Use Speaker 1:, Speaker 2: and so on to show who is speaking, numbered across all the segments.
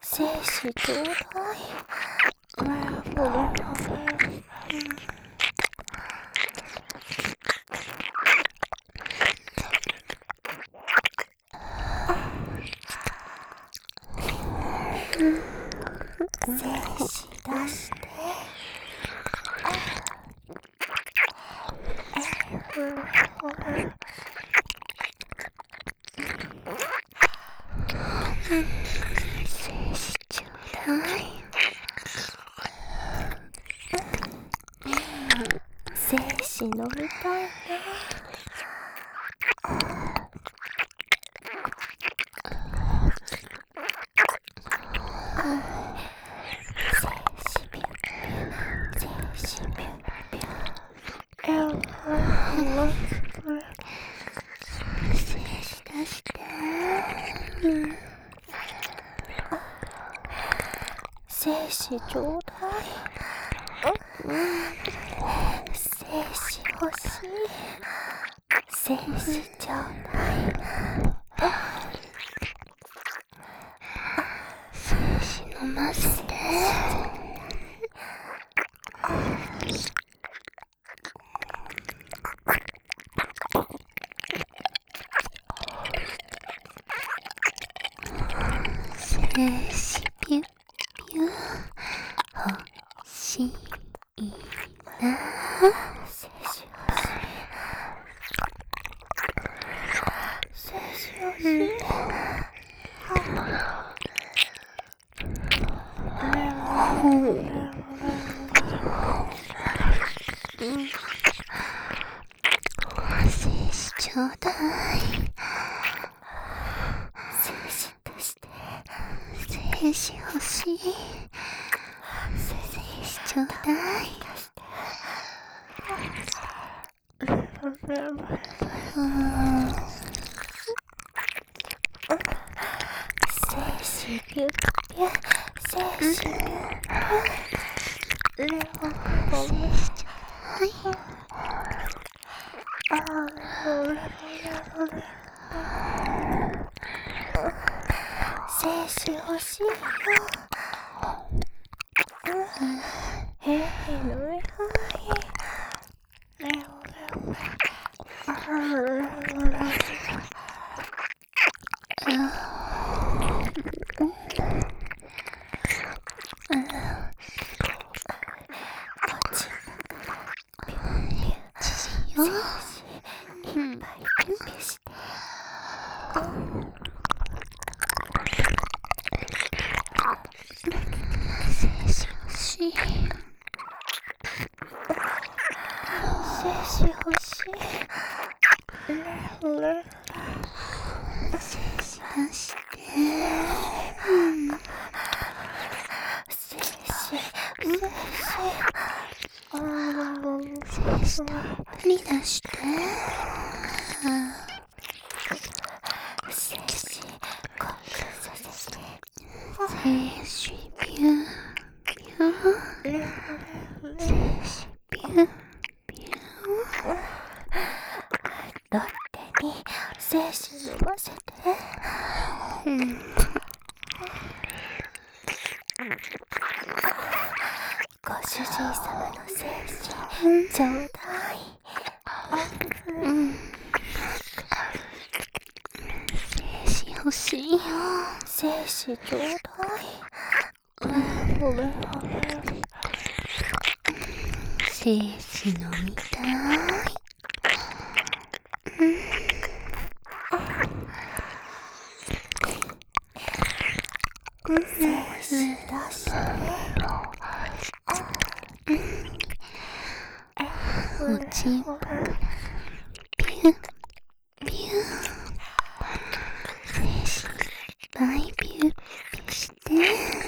Speaker 1: 精子ちょうだい。精子出して。精子ちょうだい。精子飲みたいね。精子ちょうだい。精子欲しい。精子ちょうだい。精子飲ませて。精子ピュッピュ欲しいな。精子欲しい。精子欲しい。精子ちょうだい。精子出して。精子欲しい。精子ちょうだい。精子ピュッピュ。精子ピュッピュ。精子ちょうだい。精子欲しいよ。飲みたい。精子欲しい。精子出して。精子たっぷり出して。精子コックさせて。精子ピューピュー。精子ピューピュー。ロッテに精子飲ませて。ご主人様の精子ちょうだい。精子欲しいよ。精子ちょうだい。精子飲みたい。精子出して。おちんぽピュッピュッ。精子いっぱいピュッピュして。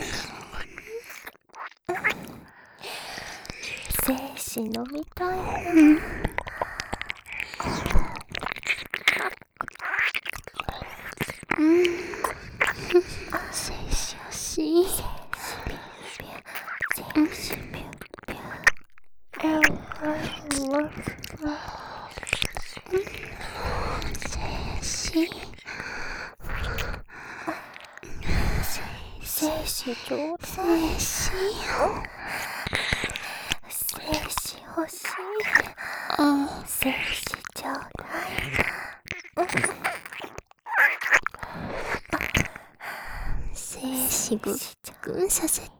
Speaker 1: 精子飲みたい。精子欲しい。精子ピュッピュッ。精子ピュッピュッ。精子ちょうだい。精子欲しい。精子ちょうだい。精子ぶっくんさせて。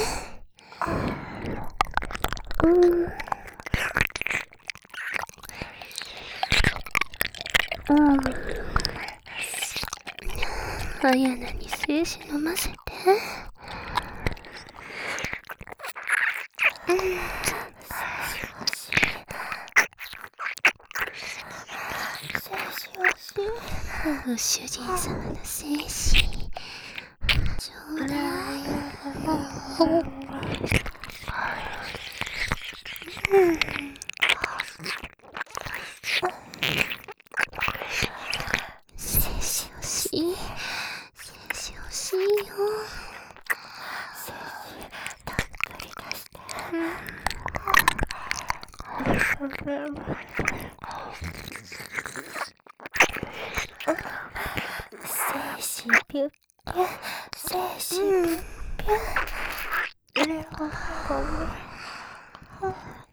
Speaker 1: あやなに精子飲ませて。ご主人様の精子ちょうだい。精子欲しい。精子欲しいよ。精子たっぷり出して。精子ピュッピュ、精子ピュッピュ。ごめん。